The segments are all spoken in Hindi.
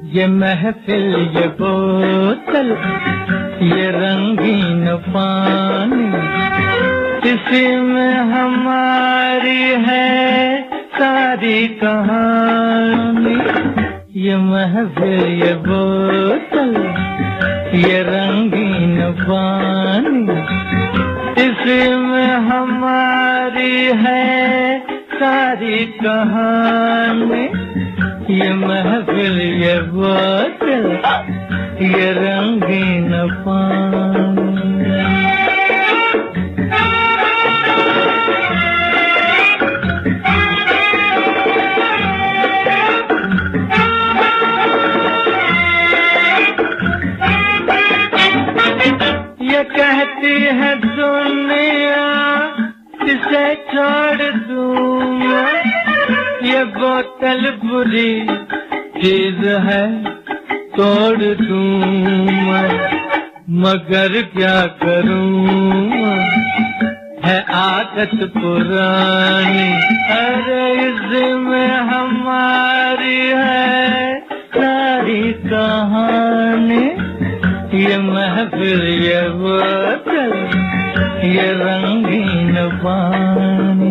ये महफिल ये बोतल ये रंगीन पानी, इसी में हमारी है सारी कहानी। ये महफिल ये बोतल ये रंगीन पानी, इसी में हमारी है सारी कहानी। ये महफिल ये बोतल ये रंगीन पानी। ये कहती है दुनिया इसे छोड़ दूंगा, ये बोतल बुरी चीज है तोड़ दूंगा, मगर क्या करूं है आदत पुरानी। अरे इसमें हमारी है सारी कहानी। ये महफिल ये बोतल ये रंगीन पानी।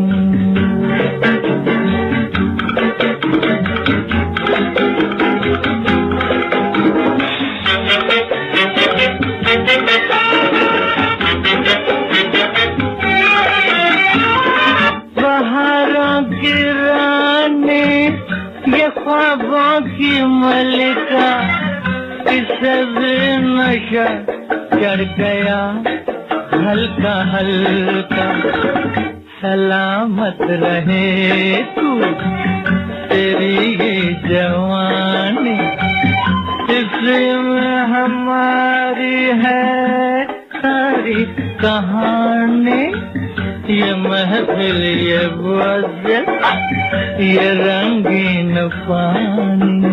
बहारों की रानी ये ख्वाबों की मलिका, इससे भी नशा चढ़ गया हल्का हल्का। सलामत रहे तू तेरी ये जवानी, इसमें हमारी है सारी कहानी। ये महफिल ये बोतल ये रंगीन पानी।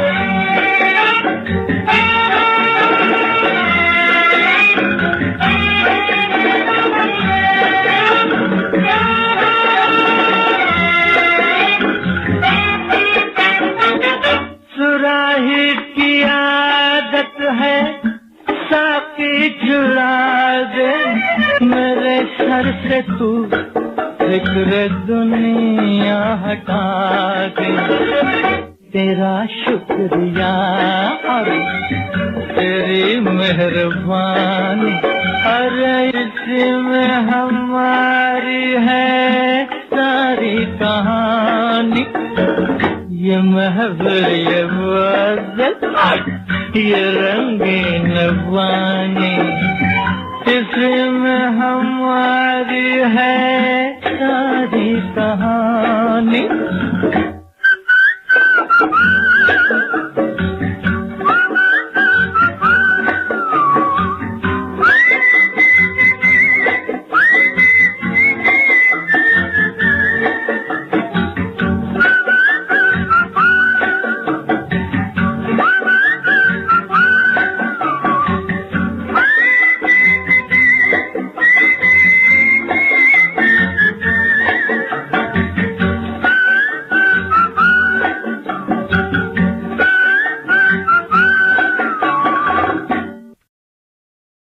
सुराही की आदत है साकी चुरा दे मेरे सर से तू फिक्र दुनिया हटा दे। तेरा शुक्रिया और तेरी मेहरबानी, अरे इसमें हमारी है सारी कहानी। ये महफिल ये बोतल ये रंगीन पानी, इसमें हमारी है सारी कहानी।